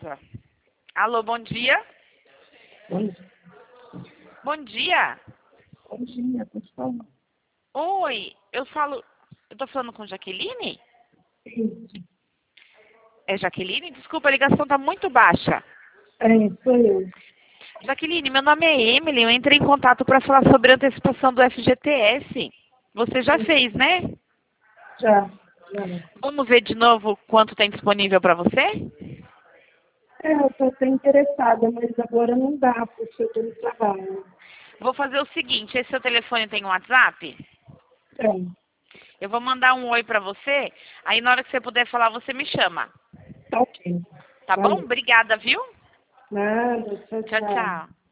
casa. Alô, bom dia? Bom Bom dia. dia, pessoal. Oi, eu tô falando com Jaqueline? Isso. É Jaqueline? Desculpa, a ligação tá muito baixa. Sou eu. Jaqueline, meu nome é Emily, eu entrei em contato para falar sobre a antecipação do FGTS. Você já fez, né? Já. Vamos ver de novo quanto tem disponível para você? Eu estou até interessada, mas agora não dá, porque eu estou no trabalho. Vou fazer o seguinte, esse seu telefone tem um WhatsApp? Tem. Eu vou mandar um oi para você, aí na hora que você puder falar, você me chama. Tá ok. Tá bom? Valeu. Obrigada, viu? Nada, tchau, Tchau, tchau. tchau.